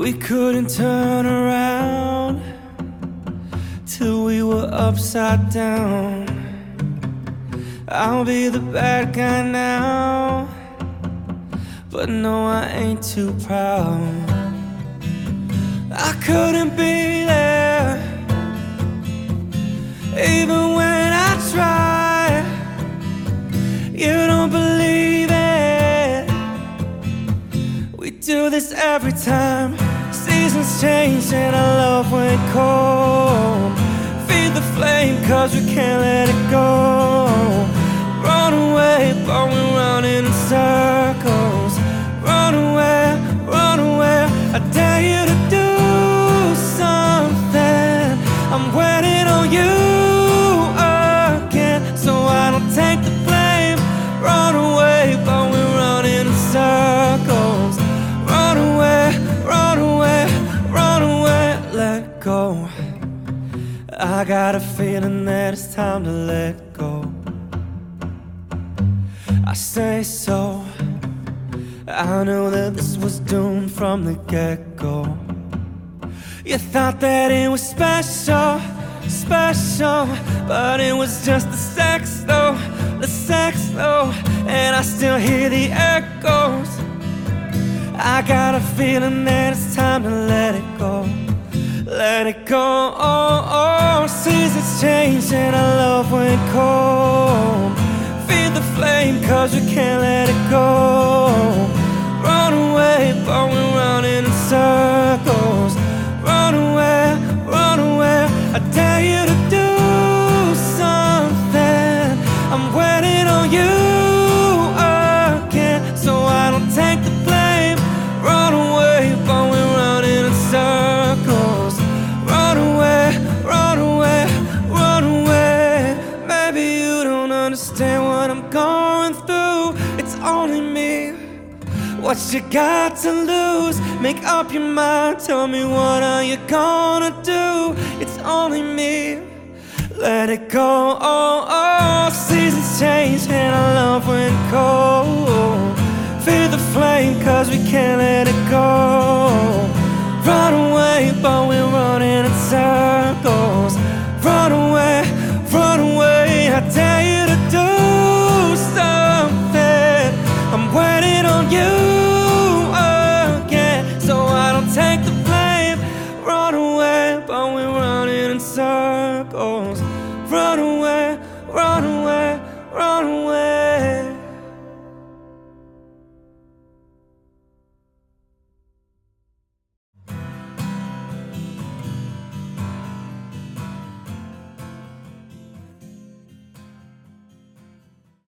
We couldn't turn around till we were upside down. I'll be the bad guy now, but no, I ain't too proud. I couldn't be there, even when I try. You don't believe it. We do this every time. Seasons change and our love went cold. Feed the flame cause we can't let it go. Run away but we're running in circles. Run away, run away. I dare you to do something. I'm waiting on you again, so I don't take the blame. Run away but we're running in circles. Run away, run away, run away. Let go. I got a feeling that it's time to let go. I say so. I knew that this was doomed from the get-go. You thought that it was special, special, but it was just the sex though, the sex though. And I still hear the echoes. I got a feeling that it's time to let it go. Let it go, oh, oh. Seasons change and our love went cold. Feed the flame cause we can't let it go. Run away but we're running in circles. Run away, run away. I dare you to do something. I'm waiting on you again, so I don't take the blame. Run away but we're running in circles. Run away, run away, run away. Maybe you don't understand what I'm going through. It's only me. What you got to lose? Make up your mind. Tell me, what are you gonna do? It's only me. Let it go, oh, oh. Seasons change and our love went cold. Feed the flame cause we can't let it go. Run away but we're running in circles. Run away, run away. I dare you to do something. I'm waiting on you again, so I don't take the blame. Run away but we're running in circles.